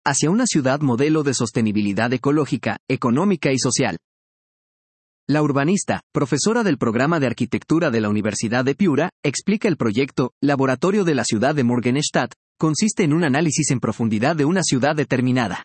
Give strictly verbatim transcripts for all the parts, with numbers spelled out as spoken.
hacia una ciudad modelo de sostenibilidad ecológica, económica y social. La urbanista, profesora del programa de arquitectura de la Universidad de Piura, explica el proyecto Laboratorio de la ciudad de Morgenstad, consiste en un análisis en profundidad de una ciudad determinada.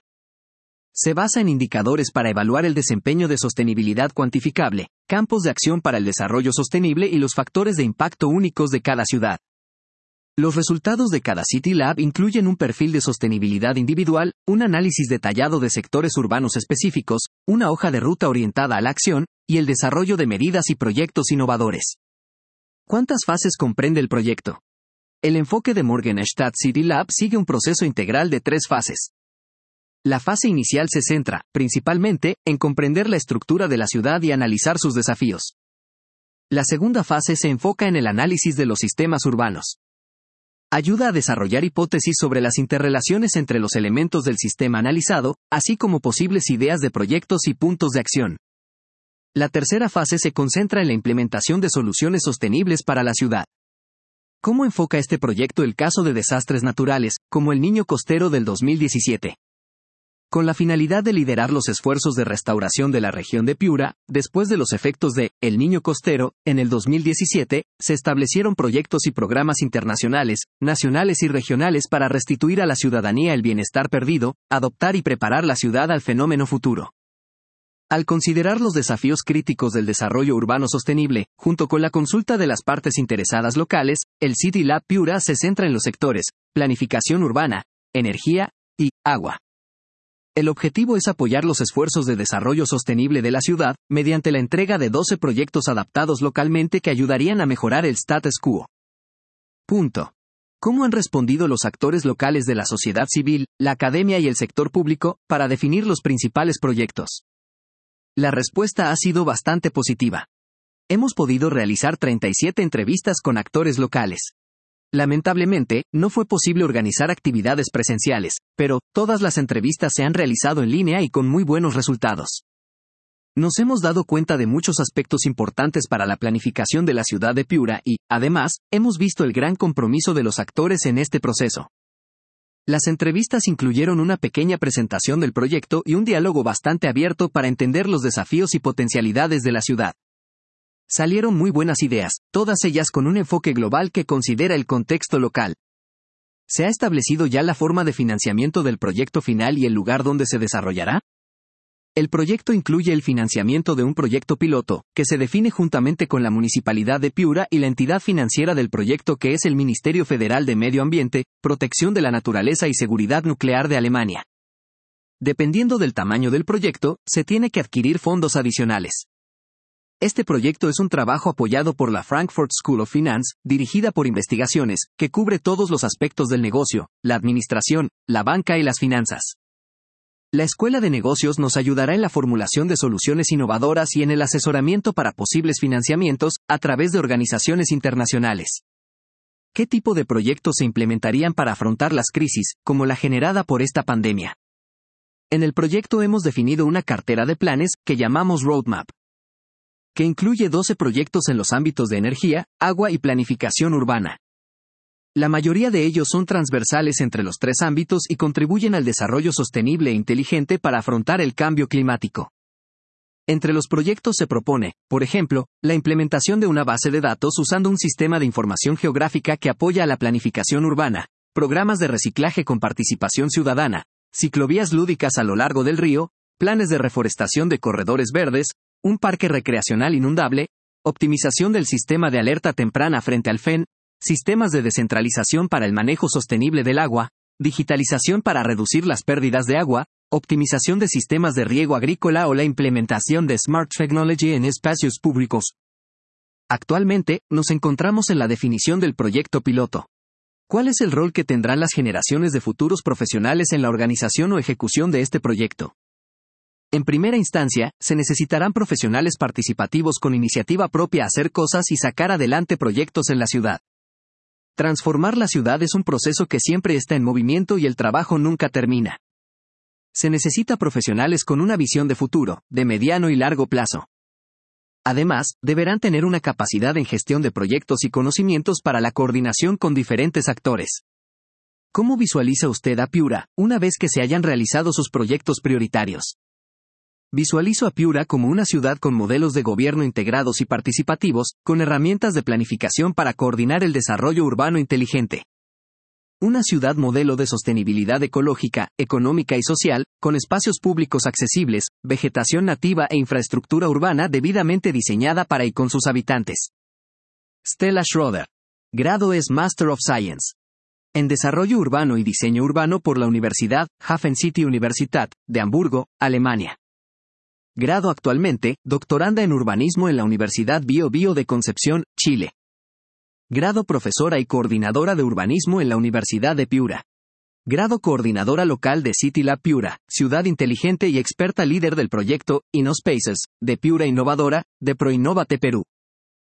Se basa en indicadores para evaluar el desempeño de sostenibilidad cuantificable, campos de acción para el desarrollo sostenible y los factores de impacto únicos de cada ciudad. Los resultados de cada City Lab incluyen un perfil de sostenibilidad individual, un análisis detallado de sectores urbanos específicos, una hoja de ruta orientada a la acción, y el desarrollo de medidas y proyectos innovadores. ¿Cuántas fases comprende el proyecto? El enfoque de Morgenstad City Lab sigue un proceso integral de tres fases. La fase inicial se centra, principalmente, en comprender la estructura de la ciudad y analizar sus desafíos. La segunda fase se enfoca en el análisis de los sistemas urbanos. Ayuda a desarrollar hipótesis sobre las interrelaciones entre los elementos del sistema analizado, así como posibles ideas de proyectos y puntos de acción. La tercera fase se concentra en la implementación de soluciones sostenibles para la ciudad. ¿Cómo enfoca este proyecto el caso de desastres naturales, como el Niño Costero del dos mil diecisiete? Con la finalidad de liderar los esfuerzos de restauración de la región de Piura, después de los efectos de El Niño Costero, en el dos mil diecisiete, se establecieron proyectos y programas internacionales, nacionales y regionales para restituir a la ciudadanía el bienestar perdido, adoptar y preparar la ciudad al fenómeno futuro. Al considerar los desafíos críticos del desarrollo urbano sostenible, junto con la consulta de las partes interesadas locales, el City Lab Piura se centra en los sectores, planificación urbana, energía y agua. El objetivo es apoyar los esfuerzos de desarrollo sostenible de la ciudad, mediante la entrega de doce proyectos adaptados localmente que ayudarían a mejorar el status quo. Punto. ¿Cómo han respondido los actores locales de la sociedad civil, la academia y el sector público, para definir los principales proyectos? La respuesta ha sido bastante positiva. Hemos podido realizar treinta y siete entrevistas con actores locales. Lamentablemente, no fue posible organizar actividades presenciales, pero todas las entrevistas se han realizado en línea y con muy buenos resultados. Nos hemos dado cuenta de muchos aspectos importantes para la planificación de la ciudad de Piura y, además, hemos visto el gran compromiso de los actores en este proceso. Las entrevistas incluyeron una pequeña presentación del proyecto y un diálogo bastante abierto para entender los desafíos y potencialidades de la ciudad. Salieron muy buenas ideas, todas ellas con un enfoque global que considera el contexto local. ¿Se ha establecido ya la forma de financiamiento del proyecto final y el lugar donde se desarrollará? El proyecto incluye el financiamiento de un proyecto piloto, que se define juntamente con la Municipalidad de Piura y la entidad financiera del proyecto que es el Ministerio Federal de Medio Ambiente, Protección de la Naturaleza y Seguridad Nuclear de Alemania. Dependiendo del tamaño del proyecto, se tiene que adquirir fondos adicionales. Este proyecto es un trabajo apoyado por la Frankfurt School of Finance, dirigida por investigaciones, que cubre todos los aspectos del negocio, la administración, la banca y las finanzas. La Escuela de Negocios nos ayudará en la formulación de soluciones innovadoras y en el asesoramiento para posibles financiamientos, a través de organizaciones internacionales. ¿Qué tipo de proyectos se implementarían para afrontar las crisis, como la generada por esta pandemia? En el proyecto hemos definido una cartera de planes, que llamamos Roadmap, que incluye doce proyectos en los ámbitos de energía, agua y planificación urbana. La mayoría de ellos son transversales entre los tres ámbitos y contribuyen al desarrollo sostenible e inteligente para afrontar el cambio climático. Entre los proyectos se propone, por ejemplo, la implementación de una base de datos usando un sistema de información geográfica que apoya a la planificación urbana, programas de reciclaje con participación ciudadana, ciclovías lúdicas a lo largo del río, planes de reforestación de corredores verdes, un parque recreacional inundable, optimización del sistema de alerta temprana frente al F E N, sistemas de descentralización para el manejo sostenible del agua, digitalización para reducir las pérdidas de agua, optimización de sistemas de riego agrícola o la implementación de Smart Technology en espacios públicos. Actualmente, nos encontramos en la definición del proyecto piloto. ¿Cuál es el rol que tendrán las generaciones de futuros profesionales en la organización o ejecución de este proyecto? En primera instancia, se necesitarán profesionales participativos con iniciativa propia a hacer cosas y sacar adelante proyectos en la ciudad. Transformar la ciudad es un proceso que siempre está en movimiento y el trabajo nunca termina. Se necesita profesionales con una visión de futuro, de mediano y largo plazo. Además, deberán tener una capacidad en gestión de proyectos y conocimientos para la coordinación con diferentes actores. ¿Cómo visualiza usted a Piura, una vez que se hayan realizado sus proyectos prioritarios? Visualizo a Piura como una ciudad con modelos de gobierno integrados y participativos, con herramientas de planificación para coordinar el desarrollo urbano inteligente. Una ciudad modelo de sostenibilidad ecológica, económica y social, con espacios públicos accesibles, vegetación nativa e infraestructura urbana debidamente diseñada para y con sus habitantes. Stella Schroeder. Grado es Master of Science en Desarrollo Urbano y Diseño Urbano por la Universidad Hafen City Universität, de Hamburgo, Alemania. Grado actualmente, doctoranda en Urbanismo en la Universidad Bio Bio de Concepción, Chile. Grado profesora y coordinadora de Urbanismo en la Universidad de Piura. Grado coordinadora local de City Lab Piura, ciudad inteligente y experta líder del proyecto InnoSpaces, de Piura Innovadora, de ProInnovate Perú.